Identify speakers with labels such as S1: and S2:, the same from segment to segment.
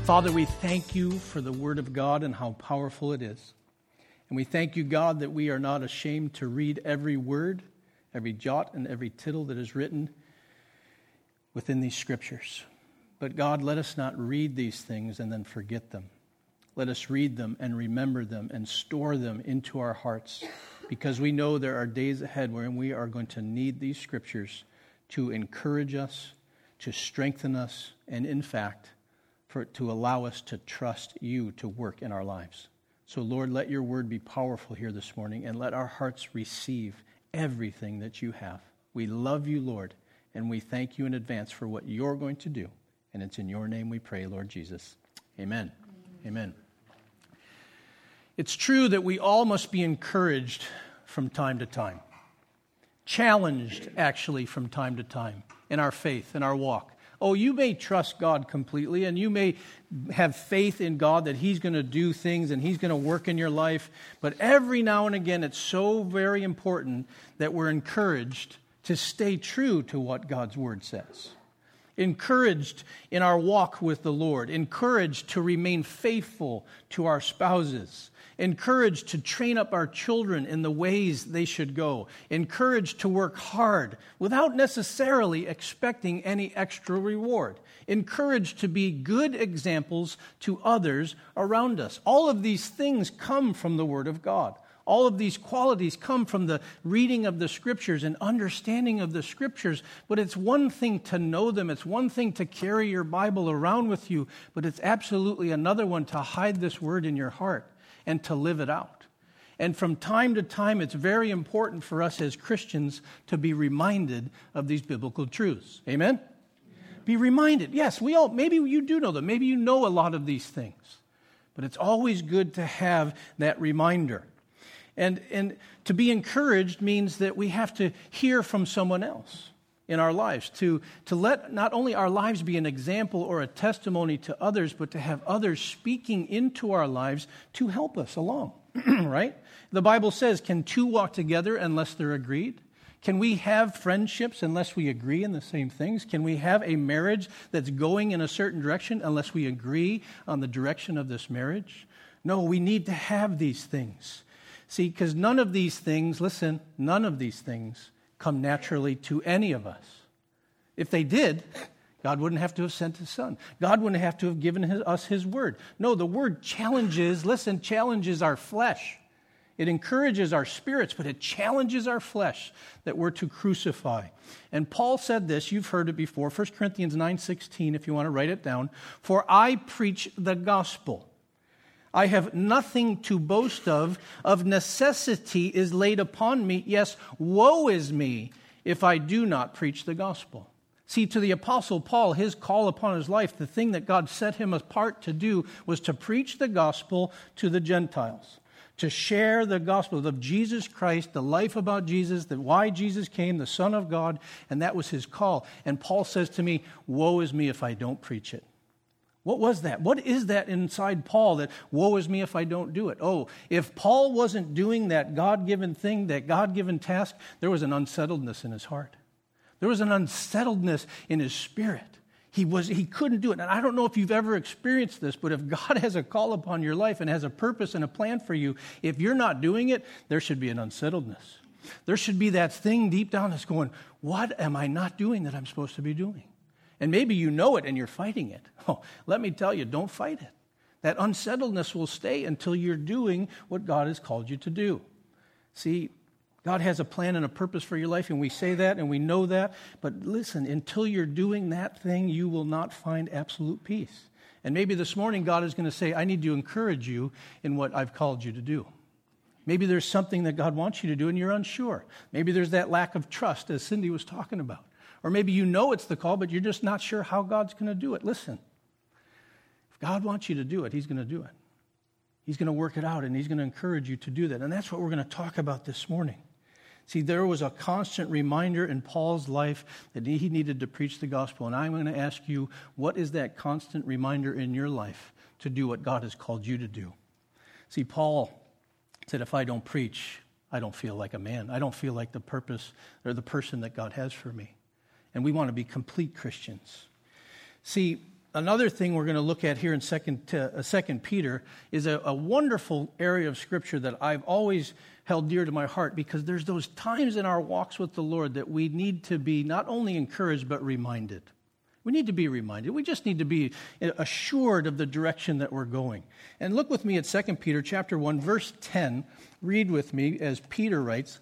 S1: Father, we thank you for the Word of God and how powerful it is. And we thank you, God, that we are not ashamed to read every word, every jot and every tittle that is written within these Scriptures. But God, let us not read these things and then forget them. Let us read them and remember them and store them into our hearts, because we know there are days ahead wherein we are going to need these Scriptures to encourage us, to strengthen us, and in fact, to allow us to trust you to work in our lives. So Lord, let your word be powerful here this morning, and let our hearts receive everything that you have. We love you, Lord, and we thank you in advance for what you're going to do. And it's in your name we pray, Lord Jesus. Amen. Amen. It's true that we all must be encouraged from time to time. Challenged, actually, from time to time in our faith, in our walk. Oh, you may trust God completely, and you may have faith in God that he's going to do things and he's going to work in your life. But every now and again, it's so very important that we're encouraged to stay true to what God's word says. Encouraged in our walk with the Lord. Encouraged to remain faithful to our spouses. Encouraged to train up our children in the ways they should go. Encouraged to work hard without necessarily expecting any extra reward. Encouraged to be good examples to others around us. All of these things come from the Word of God. All of these qualities come from the reading of the Scriptures and understanding of the Scriptures. But it's one thing to know them. It's one thing to carry your Bible around with you. But it's absolutely another one to hide this Word in your heart and to live it out. And from time to time, it's very important for us as Christians to be reminded of these biblical truths. Amen? Be reminded. Yes, maybe you do know them. Maybe you know a lot of these things. But it's always good to have that reminder. And to be encouraged means that we have to hear from someone else in our lives, to let not only our lives be an example or a testimony to others, but to have others speaking into our lives to help us along, right? The Bible says, can two walk together unless they're agreed? Can we have friendships unless we agree in the same things? Can we have a marriage that's going in a certain direction unless we agree on the direction of this marriage? No, we need to have these things. See, because none of these things come naturally to any of us. If they did, God wouldn't have to have sent his Son. God wouldn't have to have given us his word. No, the word challenges our flesh. It encourages our spirits, but it challenges our flesh that we're to crucify. And Paul said this, you've heard it before, 1 Corinthians 9:16, if you want to write it down. For I preach the gospel. I have nothing to boast of necessity is laid upon me. Yes, woe is me if I do not preach the gospel. See, to the Apostle Paul, his call upon his life, the thing that God set him apart to do was to preach the gospel to the Gentiles, to share the gospel of Jesus Christ, the life about Jesus, why Jesus came, the Son of God, and that was his call. And Paul says to me, woe is me if I don't preach it. What was that? What is that inside Paul that woe is me if I don't do it? Oh, if Paul wasn't doing that God-given thing, that God-given task, there was an unsettledness in his heart. There was an unsettledness in his spirit. He couldn't do it. And I don't know if you've ever experienced this, but if God has a call upon your life and has a purpose and a plan for you, if you're not doing it, there should be an unsettledness. There should be that thing deep down that's going, what am I not doing that I'm supposed to be doing? And maybe you know it and you're fighting it. Oh, let me tell you, don't fight it. That unsettledness will stay until you're doing what God has called you to do. See, God has a plan and a purpose for your life, and we say that and we know that. But listen, until you're doing that thing, you will not find absolute peace. And maybe this morning God is going to say, I need to encourage you in what I've called you to do. Maybe there's something that God wants you to do and you're unsure. Maybe there's that lack of trust, as Cindy was talking about. Or maybe you know it's the call, but you're just not sure how God's going to do it. Listen, if God wants you to do it, he's going to do it. He's going to work it out, and he's going to encourage you to do that. And that's what we're going to talk about this morning. See, there was a constant reminder in Paul's life that he needed to preach the gospel. And I'm going to ask you, what is that constant reminder in your life to do what God has called you to do? See, Paul said, if I don't preach, I don't feel like a man. I don't feel like the purpose or the person that God has for me. And we want to be complete Christians. See, another thing we're going to look at here in Second Peter is a wonderful area of Scripture that I've always held dear to my heart, because there's those times in our walks with the Lord that we need to be not only encouraged but reminded. We need to be reminded. We just need to be assured of the direction that we're going. And look with me at 2 Peter chapter 1, verse 10. Read with me as Peter writes,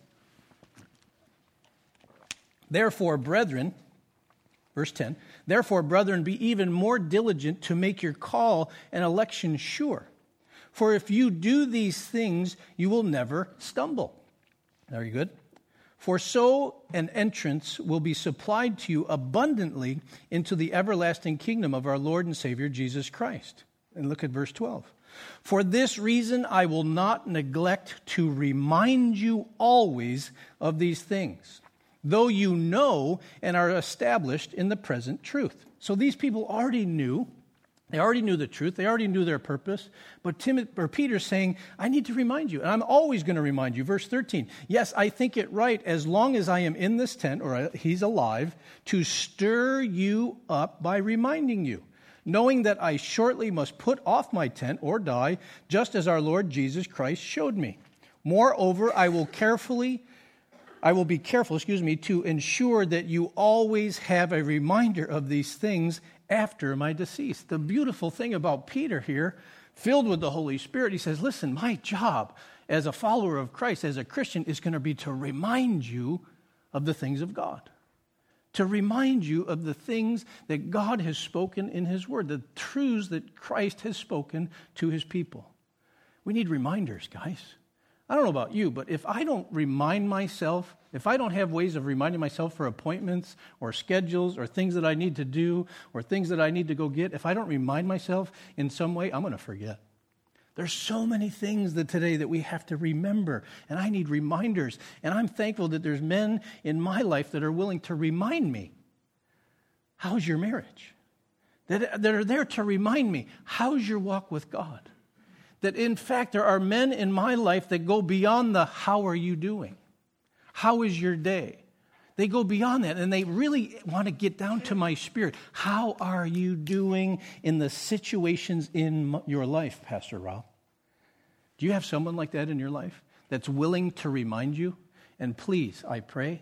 S1: "Therefore, brethren," verse 10, "Therefore, brethren, be even more diligent to make your call and election sure. For if you do these things, you will never stumble." Very good. "For so an entrance will be supplied to you abundantly into the everlasting kingdom of our Lord and Savior Jesus Christ." And look at verse 12. "For this reason I will not neglect to remind you always of these things, though you know and are established in the present truth." So these people already knew. They already knew the truth. They already knew their purpose. But Peter's saying, I need to remind you, and I'm always going to remind you. Verse 13, "Yes, I think it right, as long as I am in this tent," or he's alive, "to stir you up by reminding you, knowing that I shortly must put off my tent or die, just as our Lord Jesus Christ showed me. Moreover, I will be careful, to ensure that you always have a reminder of these things after my decease." The beautiful thing about Peter here, filled with the Holy Spirit, he says, listen, my job as a follower of Christ, as a Christian, is going to be to remind you of the things of God. To remind you of the things that God has spoken in His Word, the truths that Christ has spoken to His people. We need reminders, guys. I don't know about you, but if I don't remind myself, if I don't have ways of reminding myself for appointments or schedules or things that I need to do or things that I need to go get, if I don't remind myself in some way, I'm going to forget. There's so many things today that we have to remember, and I need reminders. And I'm thankful that there's men in my life that are willing to remind me, how's your marriage? That are there to remind me, how's your walk with God? That in fact, there are men in my life that go beyond the how are you doing? How is your day? They go beyond that, and they really want to get down to my spirit. How are you doing in the situations in your life, Pastor Rob? Do you have someone like that in your life that's willing to remind you? And please, I pray,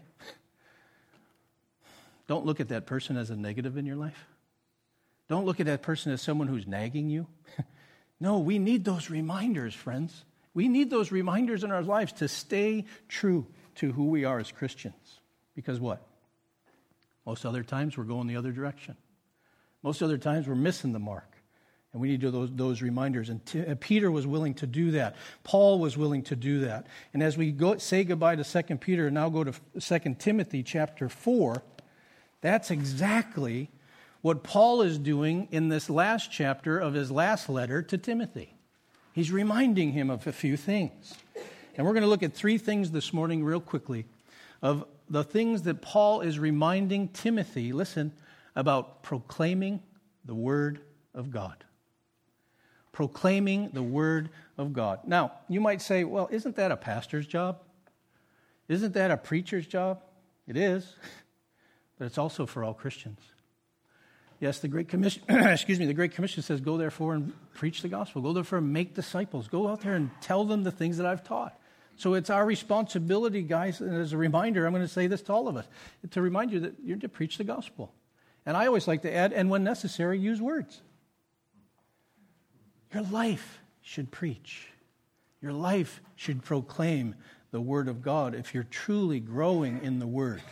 S1: don't look at that person as a negative in your life. Don't look at that person as someone who's nagging you. No, we need those reminders, friends. We need those reminders in our lives to stay true to who we are as Christians. Because what? Most other times we're going the other direction. Most other times we're missing the mark. And we need those reminders. And Peter was willing to do that. Paul was willing to do that. And as we say goodbye to 2 Peter and now go to 2 Timothy chapter 4, that's exactly what Paul is doing in this last chapter of his last letter to Timothy. He's reminding him of a few things. And we're going to look at three things this morning real quickly of the things that Paul is reminding Timothy, listen, about proclaiming the Word of God. Proclaiming the Word of God. Now, you might say, well, isn't that a pastor's job? Isn't that a preacher's job? It is, but it's also for all Christians. Yes, the Great Commission, the Great Commission says, go therefore and preach the gospel. Go therefore and make disciples. Go out there and tell them the things that I've taught. So it's our responsibility, guys, and as a reminder, I'm going to say this to all of us, to remind you that you're to preach the gospel. And I always like to add, and when necessary, use words. Your life should preach. Your life should proclaim the Word of God if you're truly growing in the Word.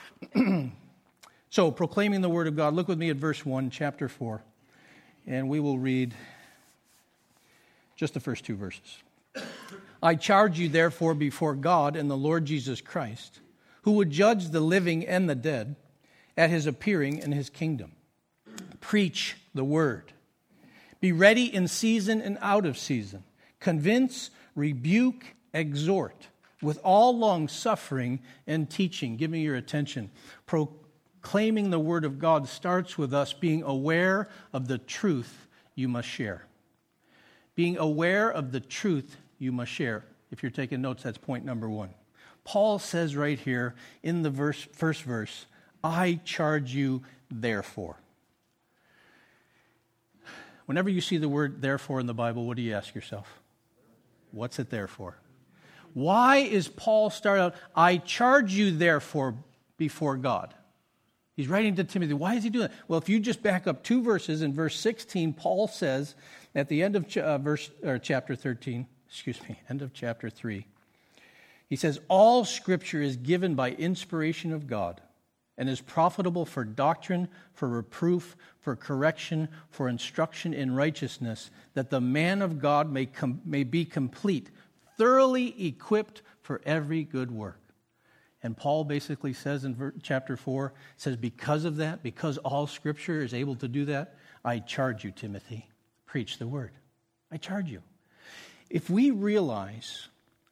S1: So, proclaiming the Word of God. Look with me at verse 1, chapter 4, and we will read just the first two verses. "I charge you, therefore, before God and the Lord Jesus Christ, who would judge the living and the dead at His appearing in His kingdom. Preach the Word. Be ready in season and out of season. Convince, rebuke, exhort, with all long-suffering and teaching." Give me your attention. Proclaiming the Word of God starts with us being aware of the truth you must share. Being aware of the truth you must share. If you're taking notes, that's point number one. Paul says right here in the first verse, "I charge you therefore." Whenever you see the word therefore in the Bible, what do you ask yourself? What's it there for? Why is Paul start out, I charge you therefore before God? He's writing to Timothy. Why is he doing that? Well, if you just back up 2 verses, in verse 16, Paul says at the end of chapter 13, end of chapter 3, he says, all Scripture is given by inspiration of God and is profitable for doctrine, for reproof, for correction, for instruction in righteousness, that the man of God may be complete, thoroughly equipped for every good work. And Paul basically says in chapter 4, says, because of that, because all Scripture is able to do that, I charge you, Timothy, preach the word. I charge you. If we realize,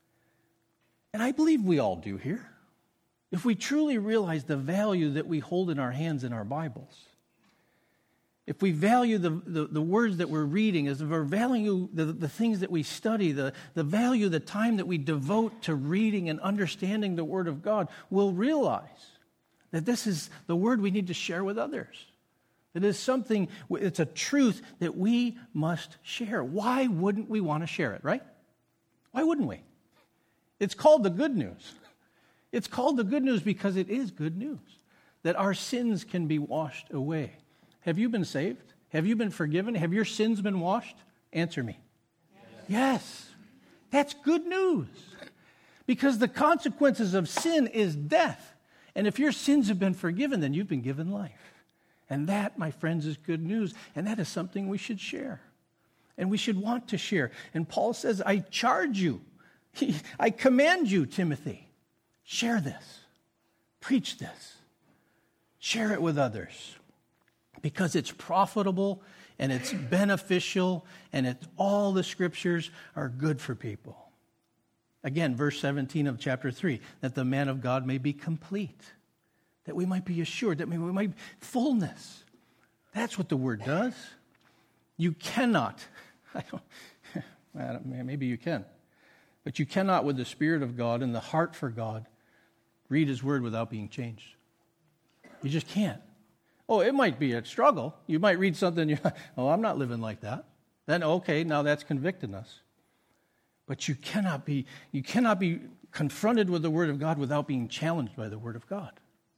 S1: and I believe we all do here, if we truly realize the value that we hold in our hands in our Bibles, if we value the words that we're reading, as we value the things that we study, the value, the time that we devote to reading and understanding the Word of God, we'll realize that this is the Word we need to share with others. It is something, it's a truth that we must share. Why wouldn't we want to share it, right? Why wouldn't we? It's called the good news. It's called the good news because it is good news, that our sins can be washed away. Have you been saved? Have you been forgiven? Have your sins been washed? Answer me. Yes. That's good news. Because the consequences of sin is death. And if your sins have been forgiven, then you've been given life. And that, my friends, is good news. And that is something we should share. And we should want to share. And Paul says, I charge you. I command you, Timothy. Share this. Preach this. Share it with others. Because it's profitable and it's beneficial and all the Scriptures are good for people. Again, verse 17 of chapter 3, that the man of God may be complete, that we might be assured, that we might fullness. That's what the Word does. You cannot, maybe you can, but you cannot with the Spirit of God and the heart for God read His Word without being changed. You just can't. Oh, it might be a struggle. You might read something, I'm not living like that. Then, okay, now that's convicting us. But you cannot be confronted with the Word of God without being challenged by the Word of God.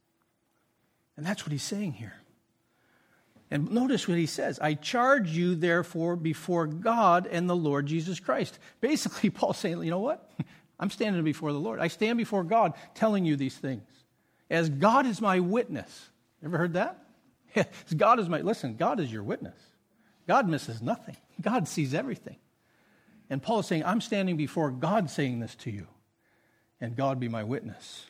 S1: And that's what he's saying here. And notice what he says. I charge you, therefore, before God and the Lord Jesus Christ. Basically, Paul's saying, you know what? I'm standing before the Lord. I stand before God telling you these things. As God is my witness. Ever heard that? God is your witness. God misses nothing. God sees everything. And Paul is saying, I'm standing before God saying this to you. And God be my witness.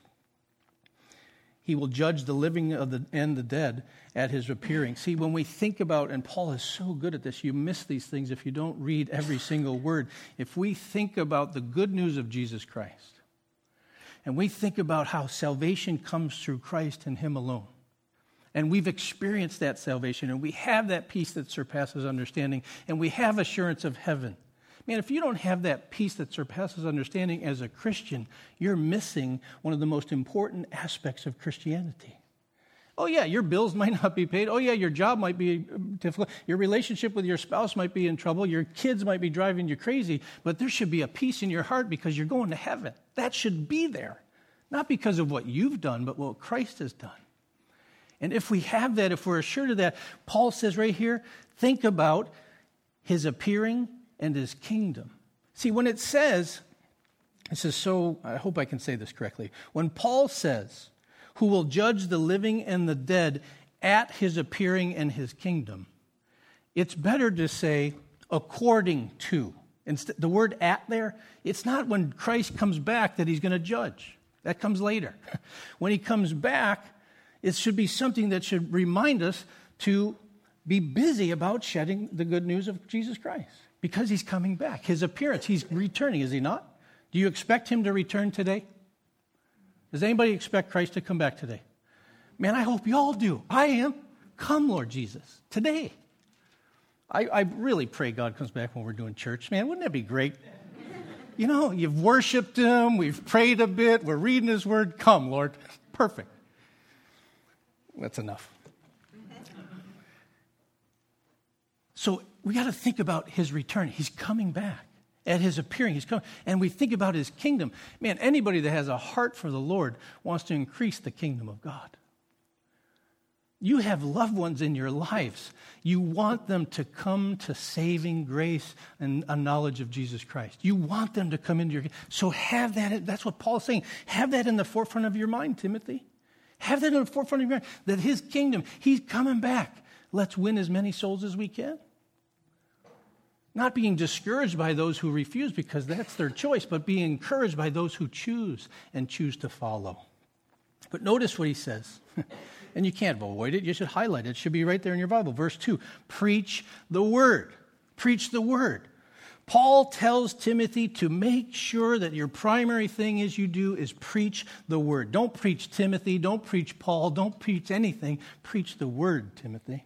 S1: He will judge the living and the dead at his appearing. See, when we think about, and Paul is so good at this, you miss these things if you don't read every single word. If we think about the good news of Jesus Christ, and we think about how salvation comes through Christ and Him alone, and we've experienced that salvation, and we have that peace that surpasses understanding, and we have assurance of heaven. Man, if you don't have that peace that surpasses understanding as a Christian, you're missing one of the most important aspects of Christianity. Oh yeah, your bills might not be paid. Oh yeah, your job might be difficult. Your relationship with your spouse might be in trouble. Your kids might be driving you crazy. But there should be a peace in your heart because you're going to heaven. That should be there. Not because of what you've done, but what Christ has done. And if we have that, if we're assured of that, Paul says right here, think about His appearing and His kingdom. See, when it says, so I hope I can say this correctly. When Paul says, who will judge the living and the dead at His appearing and His kingdom, it's better to say according to. The word at there, it's not when Christ comes back that He's going to judge. That comes later. When He comes back, it should be something that should remind us to be busy about shedding the good news of Jesus Christ. Because He's coming back. His appearance, He's returning, is He not? Do you expect Him to return today? Does anybody expect Christ to come back today? Man, I hope you all do. I am. Come, Lord Jesus, today. I really pray God comes back when we're doing church. Man, wouldn't that be great? You know, you've worshiped Him, we've prayed a bit, we're reading His Word. Come, Lord. Perfect. That's enough. So we got to think about his return. He's coming back. At his appearing, he's coming. And we think about his kingdom. Man, anybody that has a heart for the Lord wants to increase the kingdom of God. You have loved ones in your lives. You want them to come to saving grace and a knowledge of Jesus Christ. You want them to come into your... So have that. That's what Paul's saying. Have that in the forefront of your mind, Timothy. Have that in the forefront of your mind. That his kingdom, he's coming back. Let's win as many souls as we can. Not being discouraged by those who refuse because that's their choice, but being encouraged by those who choose and choose to follow. But notice what he says. And you can't avoid it. You should highlight it. It should be right there in your Bible. Verse 2, preach the word. Preach the word. Paul tells Timothy to make sure that your primary thing is preach the word. Don't preach Timothy. Don't preach Paul. Don't preach anything. Preach the word, Timothy.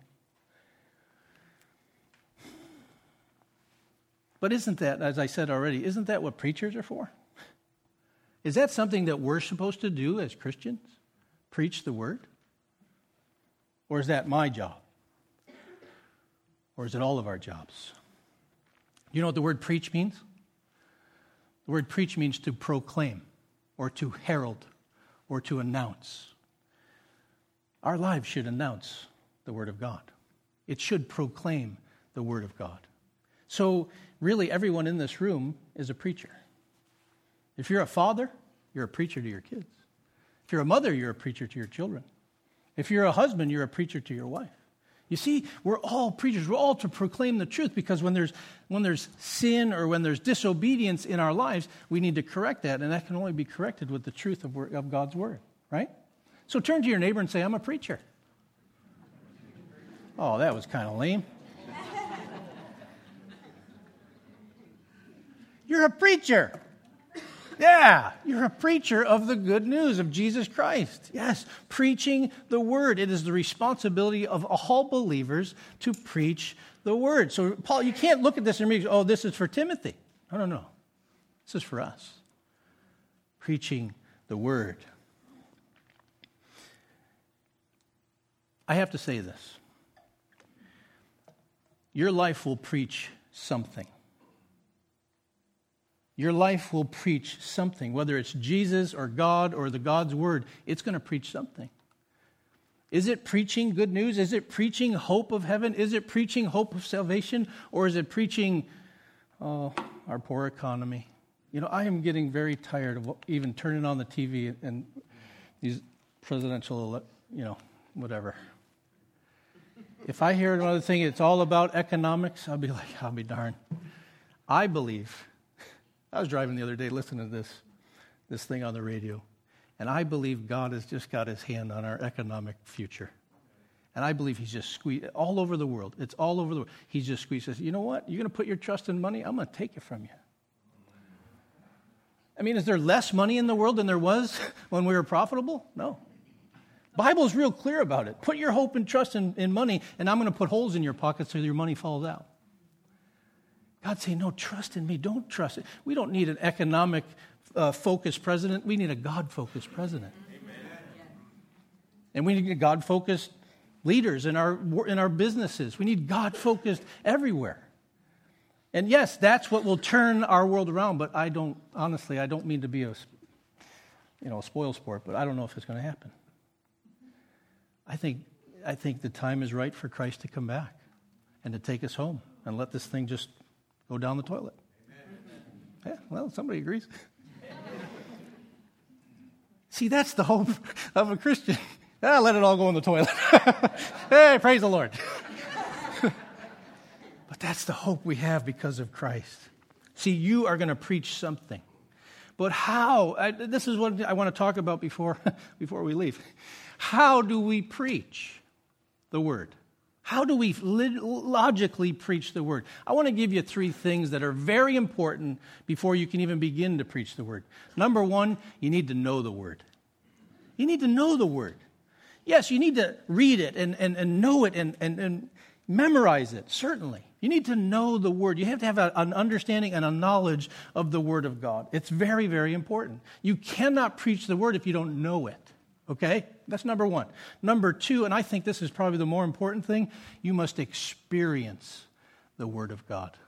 S1: But isn't that, as I said already, isn't that what preachers are for? Is that something that we're supposed to do as Christians? Preach the word? Or is that my job? Or is it all of our jobs? You know what the word preach means? The word preach means to proclaim, or to herald, or to announce. Our lives should announce the word of God. It should proclaim the word of God. So, really, everyone in this room is a preacher. If you're a father, you're a preacher to your kids. If you're a mother, you're a preacher to your children. If you're a husband, you're a preacher to your wife. You see, we're all preachers. We're all to proclaim the truth because when there's sin or when there's disobedience in our lives, we need to correct that, and that can only be corrected with the truth of God's word, right? So turn to your neighbor and say, I'm a preacher. Oh, that was kind of lame. You're a preacher. Yeah, you're a preacher of the good news of Jesus Christ. Yes, preaching the word. It is the responsibility of all believers to preach the word. So, Paul, you can't look at this and read, oh, this is for Timothy. No. This is for us. Preaching the word. I have to say this. Your life will preach something. Your life will preach something, whether it's Jesus or God or the God's word, it's going to preach something. Is it preaching good news? Is it preaching hope of heaven? Is it preaching hope of salvation? Or is it preaching, our poor economy? You know, I am getting very tired of even turning on the TV and these presidential, whatever. If I hear another thing, it's all about economics, I'll be darned. I believe... I was driving the other day listening to this thing on the radio, and I believe God has just got his hand on our economic future. And I believe he's just squeezed all over the world. It's all over the world. He's just squeezed. Says, you know what? You're going to put your trust in money? I'm going to take it from you. I mean, is there less money in the world than there was when we were profitable? No. Bible's real clear about it. Put your hope and trust in money, and I'm going to put holes in your pockets so your money falls out. God say, no, trust in me. Don't trust it. We don't need an economic focused president. We need a God-focused president. Amen. And we need God-focused leaders in our businesses. We need God-focused everywhere. And yes, that's what will turn our world around. But I don't mean to be a spoil sport, but I don't know if it's going to happen. I think the time is right for Christ to come back and to take us home and let this thing just go down the toilet. Amen. Yeah, well, somebody agrees. See, that's the hope of a Christian. Let it all go in the toilet. Hey, praise the Lord. But that's the hope we have because of Christ. See, you are going to preach something. But how? This is what I want to talk about before we leave. How do we preach the word? How do we logically preach the word? I want to give you 3 things that are very important before you can even begin to preach the word. Number 1, you need to know the word. You need to know the word. Yes, you need to read it and know it and memorize it, certainly. You need to know the word. You have to have an understanding and a knowledge of the word of God. It's very, very important. You cannot preach the word if you don't know it. Okay? That's number 1. Number 2, and I think this is probably the more important thing, you must experience the Word of God.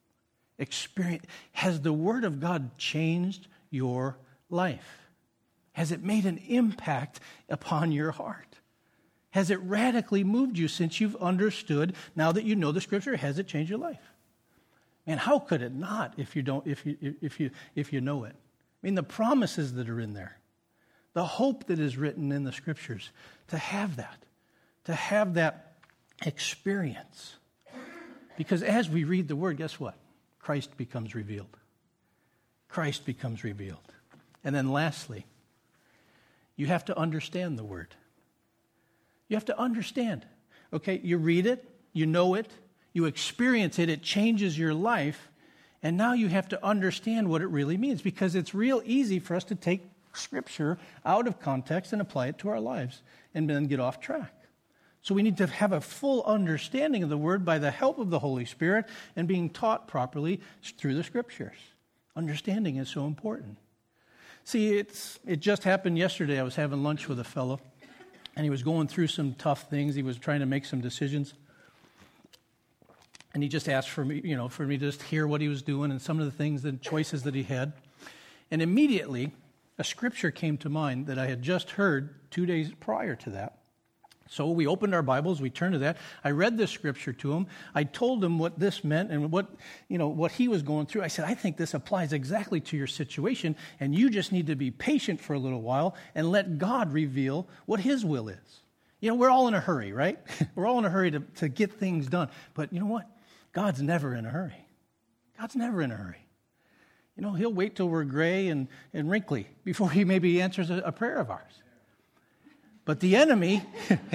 S1: Has the Word of God changed your life? Has it made an impact upon your heart? Has it radically moved you since you've understood, now that you know the Scripture, has it changed your life? Man, how could it not if you know it? I mean, the promises that are in there, the hope that is written in the Scriptures, to have that experience. Because as we read the Word, guess what? Christ becomes revealed. Christ becomes revealed. And then lastly, you have to understand the Word. You have to understand. Okay, you read it, you know it, you experience it, it changes your life, and now you have to understand what it really means, because it's real easy for us to take Scripture out of context and apply it to our lives and then get off track. So we need to have a full understanding of the Word by the help of the Holy Spirit and being taught properly through the Scriptures. Understanding is so important. See, it just happened yesterday. I was having lunch with a fellow, and he was going through some tough things. He was trying to make some decisions. And he just asked for me, for me to just hear what he was doing and some of the things, the choices that he had. And immediately, a scripture came to mind that I had just heard 2 days prior to that. So we opened our Bibles, we turned to that. I read this scripture to him. I told him what this meant and what he was going through. I said, I think this applies exactly to your situation, and you just need to be patient for a little while and let God reveal what His will is. We're all in a hurry, right? We're all in a hurry to get things done. But you know what? God's never in a hurry. God's never in a hurry. He'll wait till we're gray and wrinkly before He maybe answers a prayer of ours. But the enemy,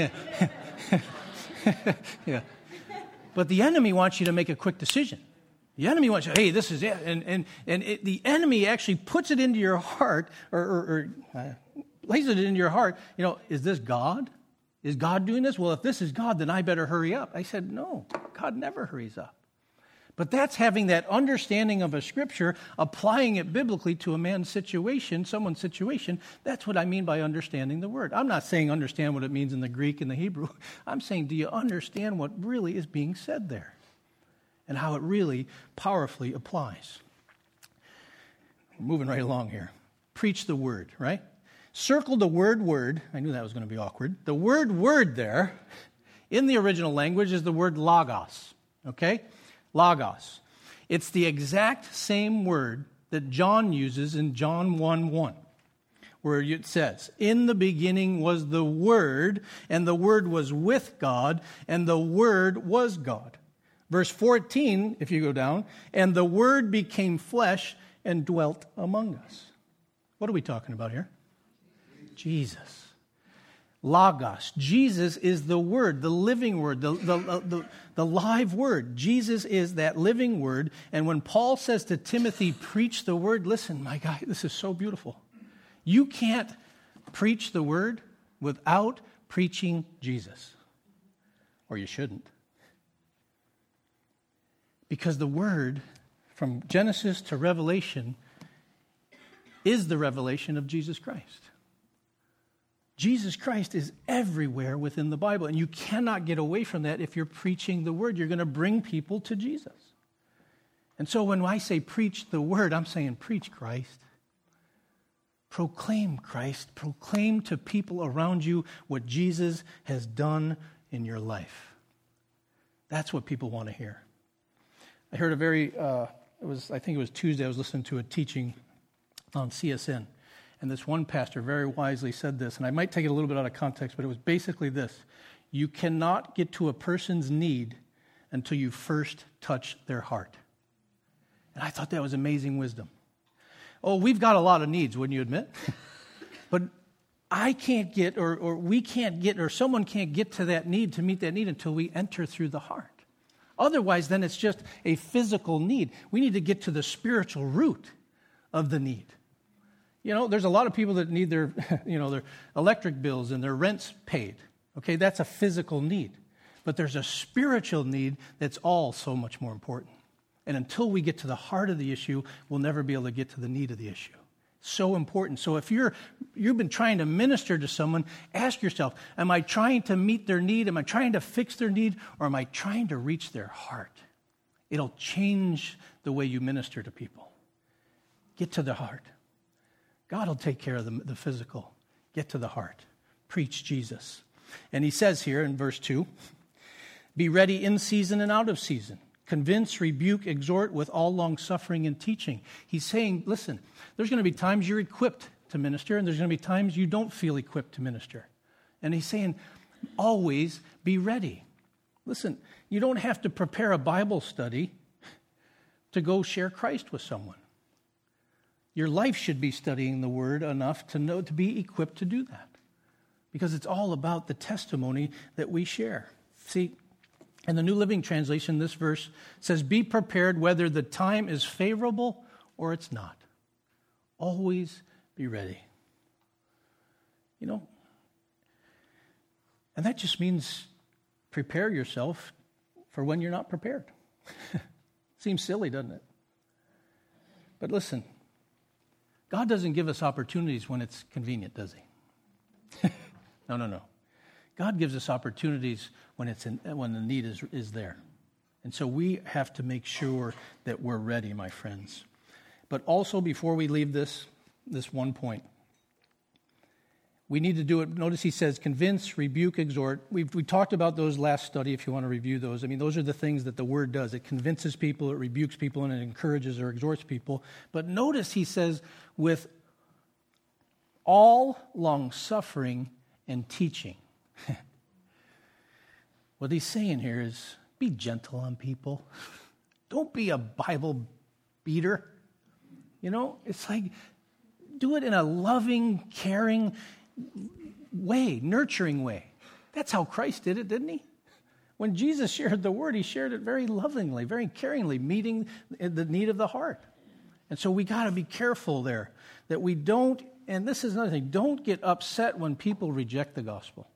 S1: But the enemy wants you to make a quick decision. The enemy wants you, hey, this is it. The enemy actually puts it into your heart or places it into your heart. Is this God? Is God doing this? Well, if this is God, then I better hurry up. I said, no, God never hurries up. But that's having that understanding of a scripture, applying it biblically to a man's situation, someone's situation. That's what I mean by understanding the word. I'm not saying understand what it means in the Greek and the Hebrew. I'm saying, do you understand what really is being said there and how it really powerfully applies? We're moving right along here. Preach the word, right? Circle the word. I knew that was going to be awkward. The word there in the original language is the word logos, okay? Logos. It's the exact same word that John uses in John 1:1, where it says, in the beginning was the Word, and the Word was with God, and the Word was God. Verse 14, if you go down, and the Word became flesh and dwelt among us. What are we talking about here? Jesus. Logos. Jesus is the Word, the living Word, the live Word. Jesus is that living Word. And when Paul says to Timothy, preach the Word, listen, my guy, this is so beautiful. You can't preach the Word without preaching Jesus. Or you shouldn't. Because the Word, from Genesis to Revelation, is the revelation of Jesus Christ. Jesus Christ is everywhere within the Bible, and you cannot get away from that if you're preaching the Word. You're going to bring people to Jesus. And so when I say preach the Word, I'm saying preach Christ. Proclaim Christ. Proclaim to people around you what Jesus has done in your life. That's what people want to hear. I heard I think it was Tuesday, I was listening to a teaching on CSN. And this one pastor very wisely said this, and I might take it a little bit out of context, but it was basically this. You cannot get to a person's need until you first touch their heart. And I thought that was amazing wisdom. Oh, we've got a lot of needs, wouldn't you admit? But I can't get, or we can't get, or someone can't get to that need, to meet that need, until we enter through the heart. Otherwise, then it's just a physical need. We need to get to the spiritual root of the need. There's a lot of people that need their electric bills and their rents paid. Okay, that's a physical need. But there's a spiritual need that's all so much more important. And until we get to the heart of the issue, we'll never be able to get to the need of the issue. So important. So if you've been trying to minister to someone, ask yourself, am I trying to meet their need? Am I trying to fix their need? Or am I trying to reach their heart? It'll change the way you minister to people. Get to the heart. God will take care of the physical. Get to the heart. Preach Jesus. And he says here in verse 2, be ready in season and out of season. Convince, rebuke, exhort with all long-suffering and teaching. He's saying, listen, there's going to be times you're equipped to minister, and there's going to be times you don't feel equipped to minister. And he's saying, always be ready. Listen, you don't have to prepare a Bible study to go share Christ with someone. Your life should be studying the Word enough to know to be equipped to do that. Because it's all about the testimony that we share. See, in the New Living Translation, this verse says, be prepared whether the time is favorable or it's not. Always be ready. You know, and that just means prepare yourself for when you're not prepared. Seems silly, doesn't it? But listen, God doesn't give us opportunities when it's convenient, does he? No. God gives us opportunities when when the need is there. And so we have to make sure that we're ready, my friends. But also, before we leave this one point, we need to do it. Notice he says, convince, rebuke, exhort. We talked about those last study, if you want to review those. I mean, those are the things that the Word does. It convinces people, it rebukes people, and it encourages or exhorts people. But notice he says, with all long-suffering and teaching. What he's saying here is, be gentle on people. Don't be a Bible beater. You know, it's like, do it in a loving, caring way, nurturing way. That's how Christ did it, didn't he? When Jesus shared the Word, he shared it very lovingly, very caringly, meeting the need of the heart. And so we got to be careful there that we don't, and this is another thing, don't get upset when people reject the gospel.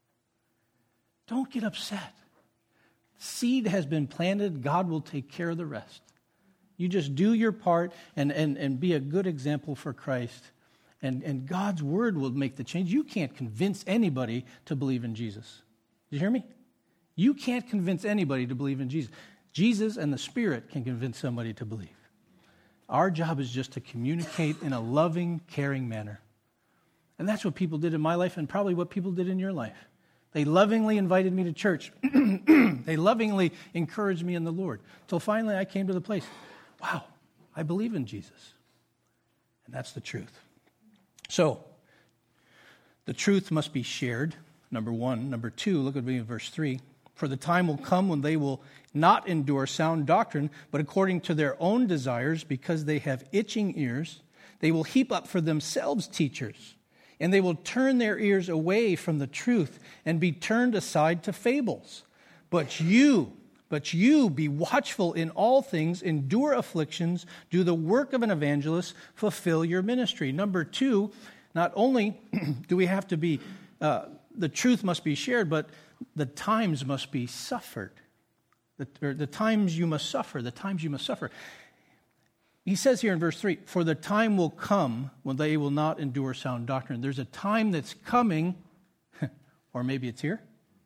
S1: Don't get upset. Seed has been planted. God will take care of the rest. You just do your part and be a good example for Christ. And God's Word will make the change. You can't convince anybody to believe in Jesus. Did you hear me? You can't convince anybody to believe in Jesus. Jesus and the Spirit can convince somebody to believe. Our job is just to communicate in a loving, caring manner. And that's what people did in my life and probably what people did in your life. They lovingly invited me to church. They lovingly encouraged me in the Lord. Till finally I came to the place, wow, I believe in Jesus. And that's the truth. So, the truth must be shared, number one. Number two, look at me in verse 3. For the time will come when they will not endure sound doctrine, but according to their own desires, because they have itching ears, they will heap up for themselves teachers. And they will turn their ears away from the truth and be turned aside to fables. But you be watchful in all things, endure afflictions, do the work of an evangelist, fulfill your ministry. Number two, not only do we have to be, the truth must be shared, but the times must be suffered. The times you must suffer. He says here in verse 3, for the time will come when they will not endure sound doctrine. There's a time that's coming, or maybe it's here,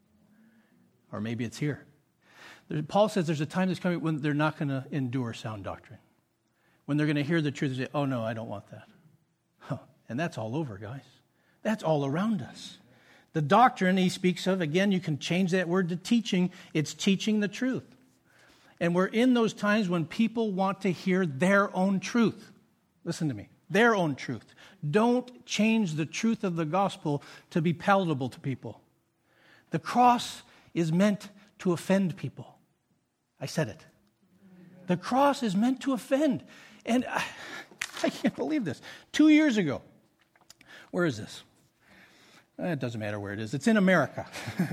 S1: Paul says there's a time that's coming when they're not going to endure sound doctrine. When they're going to hear the truth and say, oh no, I don't want that. And that's all over, guys. That's all around us. The doctrine he speaks of, again, you can change that word to teaching. It's teaching the truth. And we're in those times when people want to hear their own truth. Listen to me. Their own truth. Don't change the truth of the gospel to be palatable to people. The cross is meant to offend people. I said it. The cross is meant to offend. And I can't believe this. 2 years ago, where is this? It doesn't matter where it is. It's in America.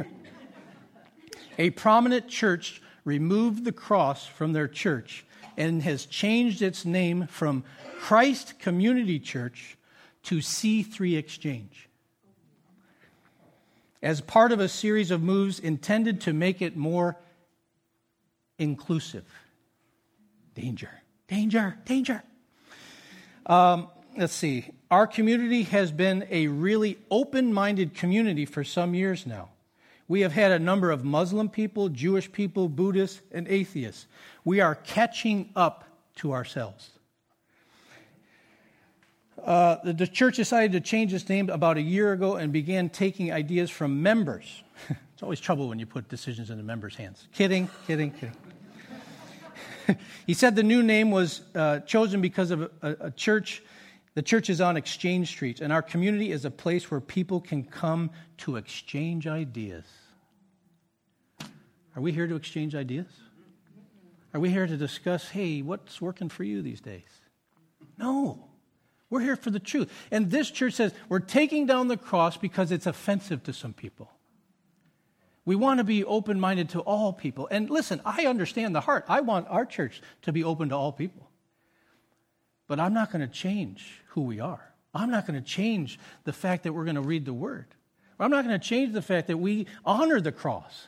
S1: A prominent church removed the cross from their church and has changed its name from Christ Community Church to C3 Exchange. As part of a series of moves intended to make it more inclusive. Danger. Let's see. Our community has been a really open-minded community for some years now. We have had a number of Muslim people, Jewish people, Buddhists, and atheists. We are catching up to ourselves. The church decided to change its name about a year ago and began taking ideas from members. It's always trouble when you put decisions into members' hands. Kidding. He said the new name was chosen because of a church. The church is on Exchange Street, and our community is a place where people can come to exchange ideas. Are we here to exchange ideas? Are we here to discuss, hey, what's working for you these days? No. We're here for the truth. And this church says we're taking down the cross because it's offensive to some people. We want to be open-minded to all people. And listen, I understand the heart. I want our church to be open to all people. But I'm not going to change who we are. I'm not going to change the fact that we're going to read the Word. I'm not going to change the fact that we honor the cross.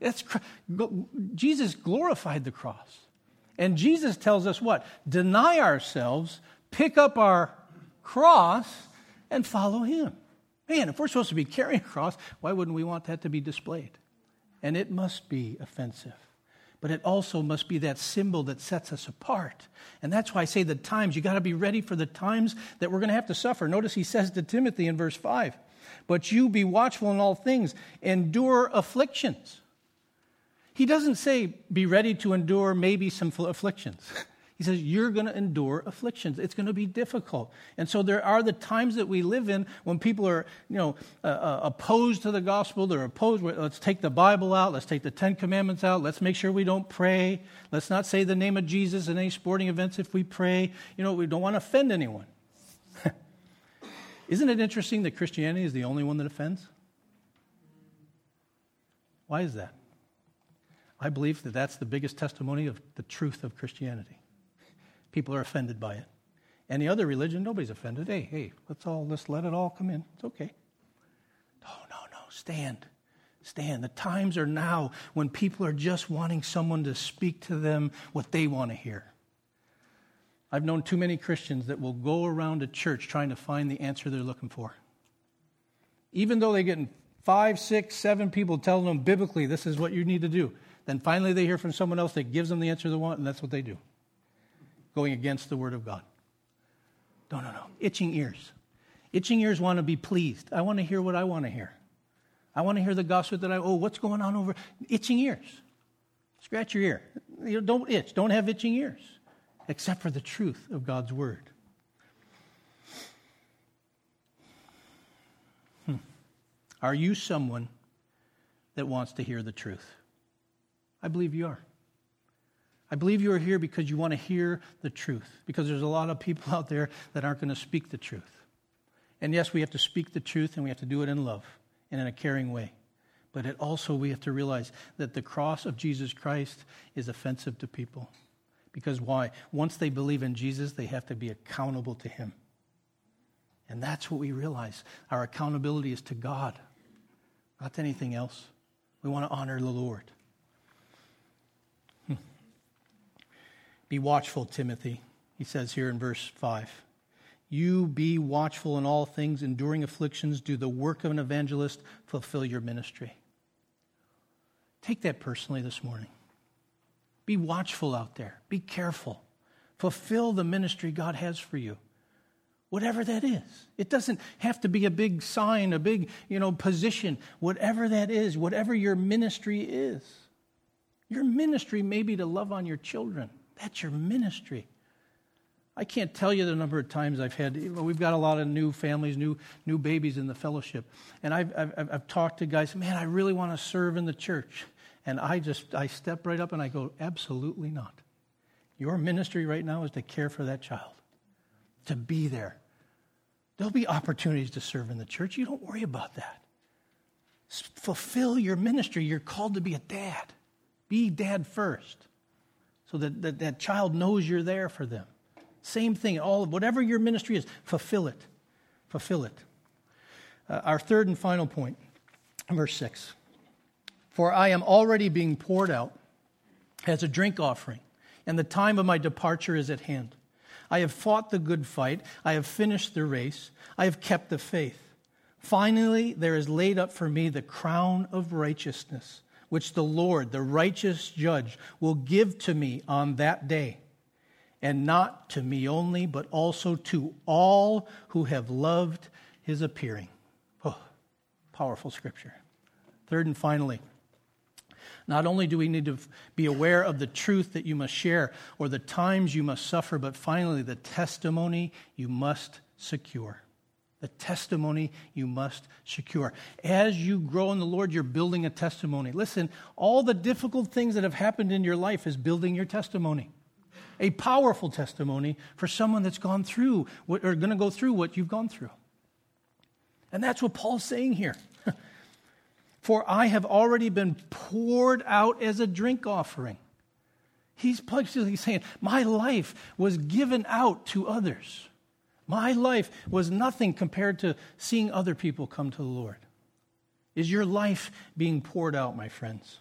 S1: Jesus glorified the cross. And Jesus tells us what? Deny ourselves, pick up our cross, and follow Him. Man, if we're supposed to be carrying a cross, why wouldn't we want that to be displayed? And it must be offensive. But it also must be that symbol that sets us apart. And that's why I say the times, you got to be ready for the times that we're going to have to suffer. Notice he says to Timothy in verse 5, but you be watchful in all things, endure afflictions. He doesn't say be ready to endure maybe some afflictions. He says you're going to endure afflictions. It's going to be difficult. And so there are the times that we live in when people are, opposed to the gospel. They're opposed. Let's take the Bible out. Let's take the Ten Commandments out. Let's make sure we don't pray. Let's not say the name of Jesus in any sporting events if we pray. We don't want to offend anyone. Isn't it interesting that Christianity is the only one that offends? Why is that? I believe that that's the biggest testimony of the truth of Christianity. People are offended by it. Any other religion, nobody's offended. Hey, let's let it all come in. It's okay. No. Stand. The times are now when people are just wanting someone to speak to them what they want to hear. I've known too many Christians that will go around a church trying to find the answer they're looking for. Even though they're getting 5, 6, 7 people telling them biblically this is what you need to do. Then finally they hear from someone else that gives them the answer they want, and that's what they do. Going against the Word of God. No. Itching ears. Itching ears want to be pleased. I want to hear what I want to hear. I want to hear the gospel what's going on over? Itching ears. Scratch your ear. Don't itch. Don't have itching ears. Except for the truth of God's Word. Are you someone that wants to hear the truth? I believe you are. I believe you are here because you want to hear the truth. Because there's a lot of people out there that aren't going to speak the truth. And yes, we have to speak the truth and we have to do it in love and in a caring way. But we have to realize that the cross of Jesus Christ is offensive to people. Because why? Once they believe in Jesus, they have to be accountable to Him. And that's what we realize. Our accountability is to God, not to anything else. We want to honor the Lord. Be watchful, Timothy, he says here in verse 5. You be watchful in all things, enduring afflictions, do the work of an evangelist, fulfill your ministry. Take that personally this morning. Be watchful out there. Be careful. Fulfill the ministry God has for you. Whatever that is. It doesn't have to be a big sign, a big, position. Whatever that is, whatever your ministry is. Your ministry may be to love on your children. That's your ministry. I can't tell you the number of times I've had, we've got a lot of new families, new babies in the fellowship. And I've talked to guys, man, I really want to serve in the church. And I step right up and I go, absolutely not. Your ministry right now is to care for that child, to be there. There'll be opportunities to serve in the church. You don't worry about that. Fulfill your ministry. You're called to be a dad. Be dad first. So that child knows you're there for them. Same thing, whatever your ministry is, fulfill it. Fulfill it. Our third and final point, verse 6. For I am already being poured out as a drink offering, and the time of my departure is at hand. I have fought the good fight. I have finished the race. I have kept the faith. Finally, there is laid up for me the crown of righteousness, which the Lord, the righteous judge, will give to me on that day. And not to me only, but also to all who have loved his appearing. Oh, powerful scripture. Third and finally, not only do we need to be aware of the truth that you must share or the times you must suffer, but finally the testimony you must secure. The testimony you must secure. As you grow in the Lord, you're building a testimony. Listen, all the difficult things that have happened in your life is building your testimony. A powerful testimony for someone that's gone through or going to go through what you've gone through. And that's what Paul's saying here. For I have already been poured out as a drink offering. He's basically saying, my life was given out to others. My life was nothing compared to seeing other people come to the Lord. Is your life being poured out, my friends?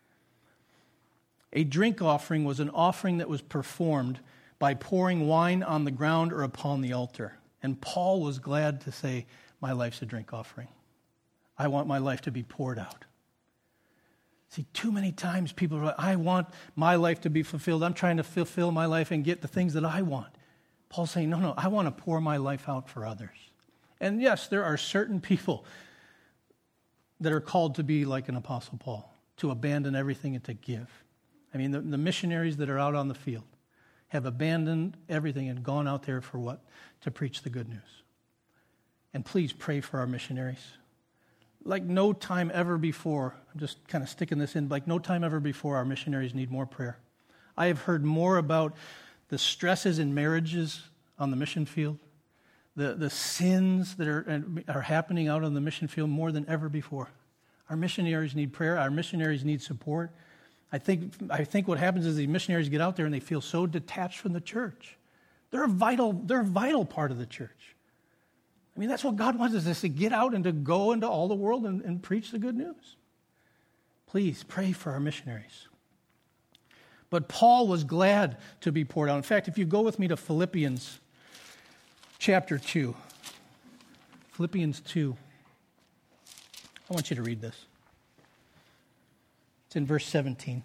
S1: A drink offering was an offering that was performed by pouring wine on the ground or upon the altar. And Paul was glad to say, my life's a drink offering. I want my life to be poured out. See, too many times people are like, I want my life to be fulfilled. I'm trying to fulfill my life and get the things that I want. Paul's saying, no, I want to pour my life out for others. And yes, there are certain people that are called to be like an Apostle Paul, to abandon everything and to give. I mean, the missionaries that are out on the field have abandoned everything and gone out there for what? To preach the good news. And please pray for our missionaries. Like no time ever before, I'm just kind of sticking this in, like no time ever before our missionaries need more prayer. I have heard more about the stresses in marriages on the mission field, the sins that are happening out on the mission field more than ever before. Our missionaries need prayer. Our missionaries need support. I think what happens is these missionaries get out there and they feel so detached from the church. They're a vital part of the church. I mean, that's what God wants us to get out and to go into all the world and preach the good news. Please pray for our missionaries. But Paul was glad to be poured out. In fact, if you go with me to Philippians chapter 2. Philippians 2. I want you to read this. It's in verse 17.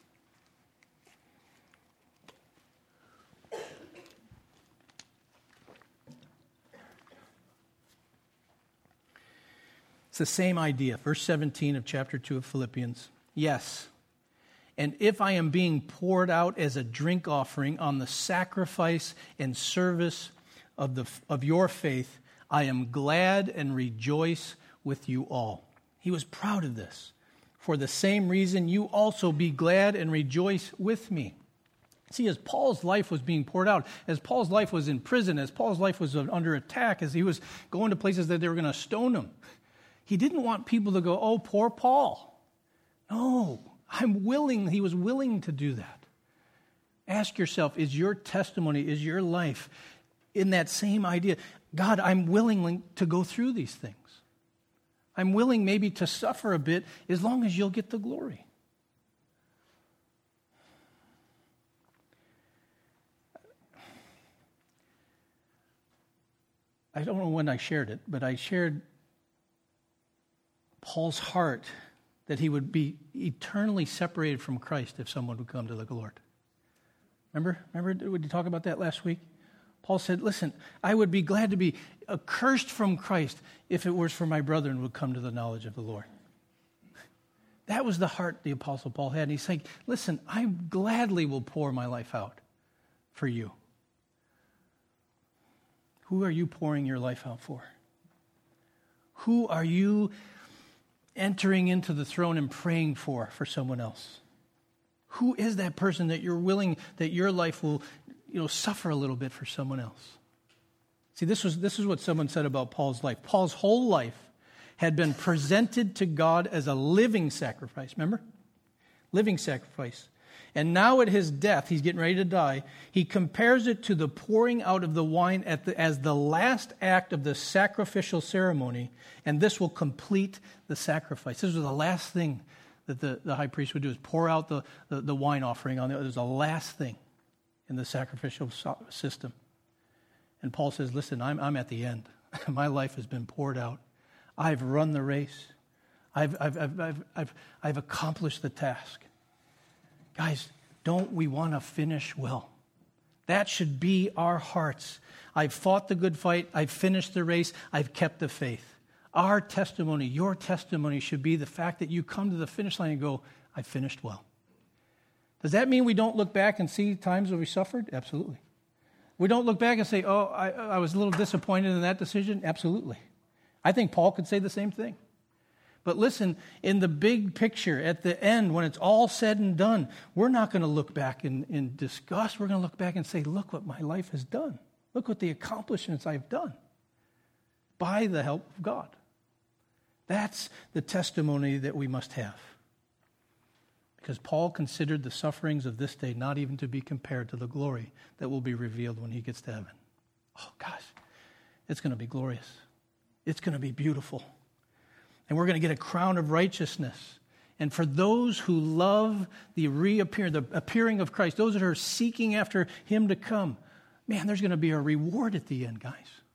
S1: It's the same idea. Verse 17 of chapter 2 of Philippians. Yes, and if I am being poured out as a drink offering on the sacrifice and service of your faith, I am glad and rejoice with you all. He was proud of this. For the same reason, you also be glad and rejoice with me. See, as Paul's life was being poured out, as Paul's life was in prison, as Paul's life was under attack, as he was going to places that they were going to stone him, he didn't want people to go, oh, poor Paul. No, he was willing to do that. Ask yourself, is your testimony, is your life in that same idea? God, I'm willing to go through these things. I'm willing maybe to suffer a bit as long as you'll get the glory. I don't know when I shared it, but I shared Paul's heart that he would be eternally separated from Christ if someone would come to the Lord. Remember, did you talk about that last week? Paul said, listen, I would be glad to be accursed from Christ if it was for my brethren would come to the knowledge of the Lord. That was the heart the Apostle Paul had. And he's saying, listen, I gladly will pour my life out for you. Who are you pouring your life out for? Who are you entering into the throne and praying for someone else? Who is that person that you're willing that your life will suffer a little bit for someone else? See, this is what someone said about Paul's life. Paul's whole life had been presented to God as a living sacrifice. Remember? Living sacrifice. And now at his death, he's getting ready to die, he compares it to the pouring out of the wine as the last act of the sacrificial ceremony, and this will complete the sacrifice. This was the last thing that the high priest would do, is pour out the wine offering on it. It was the last thing in the sacrificial system. And Paul says, listen, I'm at the end. My life has been poured out. I've run the race. I've accomplished the task. Guys, don't we want to finish well? That should be our hearts. I've fought the good fight. I've finished the race. I've kept the faith. Our testimony, your testimony should be the fact that you come to the finish line and go, I finished well. Does that mean we don't look back and see times where we suffered? Absolutely. We don't look back and say, oh, I was a little disappointed in that decision? Absolutely. I think Paul could say the same thing. But listen, in the big picture, at the end, when it's all said and done, we're not going to look back in disgust. We're going to look back and say, look what my life has done. Look what the accomplishments I've done by the help of God. That's the testimony that we must have. Because Paul considered the sufferings of this day not even to be compared to the glory that will be revealed when he gets to heaven. Oh, gosh, it's going to be glorious. It's going to be beautiful. And we're going to get a crown of righteousness. And for those who love the appearing of Christ, those that are seeking after him to come, man, there's going to be a reward at the end, guys.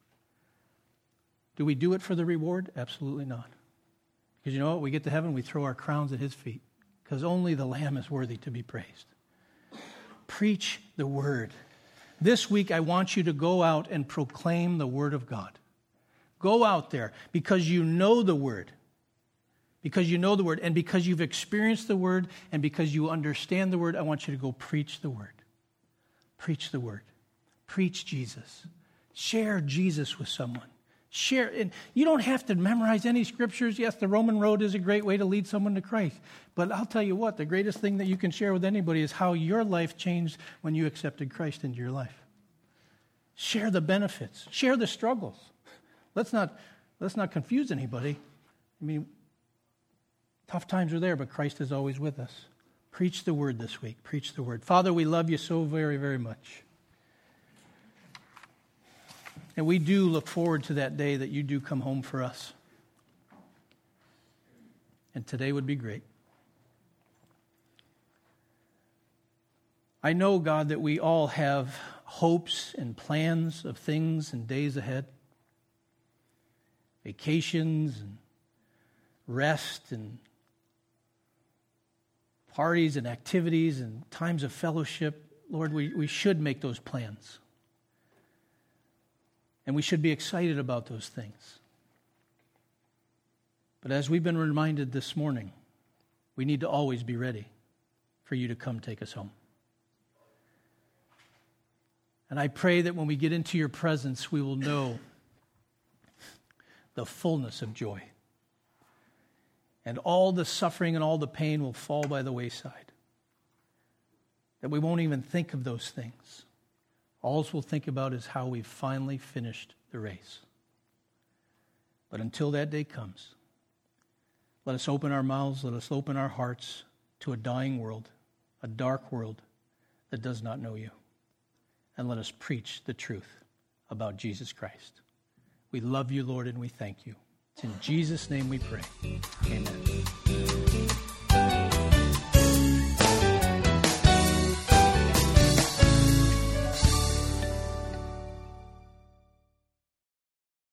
S1: Do we do it for the reward? Absolutely not. Because you know what? We get to heaven, we throw our crowns at his feet. Because only the Lamb is worthy to be praised. Preach the word. This week, I want you to go out and proclaim the word of God. Go out there because you know the word. Because you know the word, and because you've experienced the word, and because you understand the word, I want you to go preach the word. Preach the word. Preach Jesus. Share Jesus with someone. Share, and you don't have to memorize any scriptures. Yes, the Roman road is a great way to lead someone to Christ. But I'll tell you what, the greatest thing that you can share with anybody is how your life changed when you accepted Christ into your life. Share the benefits. Share the struggles. Let's not confuse anybody. I mean, tough times are there, but Christ is always with us. Preach the word this week. Preach the word. Father, we love you so very, very much. And we do look forward to that day that you do come home for us. And today would be great. I know, God, that we all have hopes and plans of things and days ahead. Vacations and rest and parties and activities and times of fellowship. Lord, we should make those plans. And we should be excited about those things. But as we've been reminded this morning, we need to always be ready for you to come take us home. And I pray that when we get into your presence, we will know the fullness of joy. And all the suffering and all the pain will fall by the wayside. That we won't even think of those things. All we'll think about is how we've finally finished the race. But until that day comes, let us open our mouths, let us open our hearts to a dying world, a dark world that does not know you. And let us preach the truth about Jesus Christ. We love you, Lord, and we thank you. It's in Jesus' name we pray. Amen.